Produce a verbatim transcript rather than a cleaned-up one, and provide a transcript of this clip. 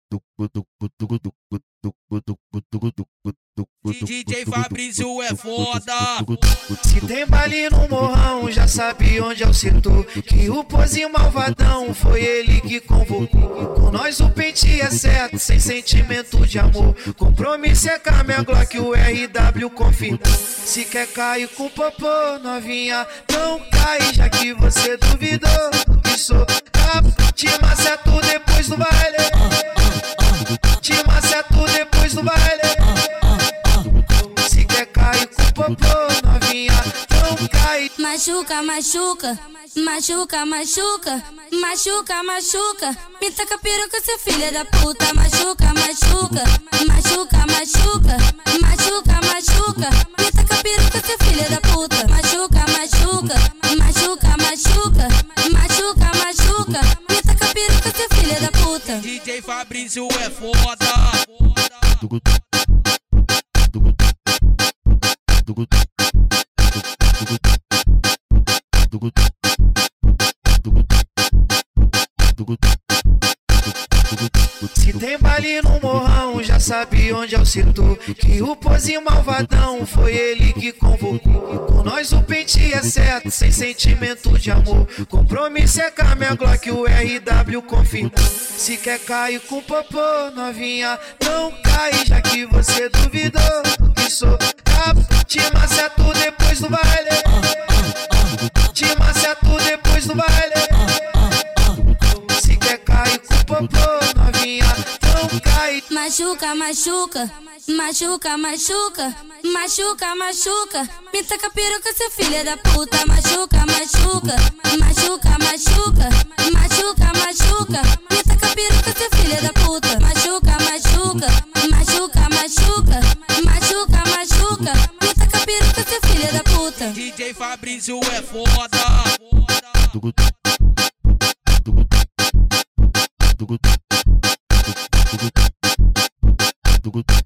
D J Fabrício é foda. Se tem baile no morrão, já sabe onde é o setor. Que o pozinho malvadão foi ele que convocou. Com nós o pente é certo, sem sentimento de amor. Compromisso é com a minha Glock, o R W confirmou. Se quer cair com popô, novinha, não cai, já que você duvidou. Que sou cabo, te maceto depois do baile. Te maceto depois do baile. Se quer cair com popô, novinha, não cai. Machuca, machuca, machuca, machuca, machuca, machuca. Me taca peruca, seu filho da puta. Machuca, machuca, machuca, machuca, machuca, machuca. Me taca peruca, seu filho da puta. Machuca, machuca, machuca, machuca, machuca, machuca. Me taca peruca, seu filho da puta. D J Fabrício é foda. Se tem baile no morrão, já sabe onde é o setor. Que o pozinho malvadão foi ele que convocou. Com nós o pente é certo, sem sentimento de amor. Compromisso é com a minha Glock, o R W confirmou. Se quer cair com popô, novinha, não cai, já que você duvidou. Que sou cabo, te maceto depois do baile. Te maceto depois do baile. Se quer cair com popô, novinha, não cai. Machuca, machuca, machuca, machuca, machuca, machuca. Me taca peruca, seu filho da puta. Machuca, machuca, machuca, machuca, machuca, machuca. Me taca peruca, seu filho da puta. Machuca, machuca, machuca, machuca, machuca, machuca. Me taca peruca, seu filho da puta. D J Fabrício é foda. Good.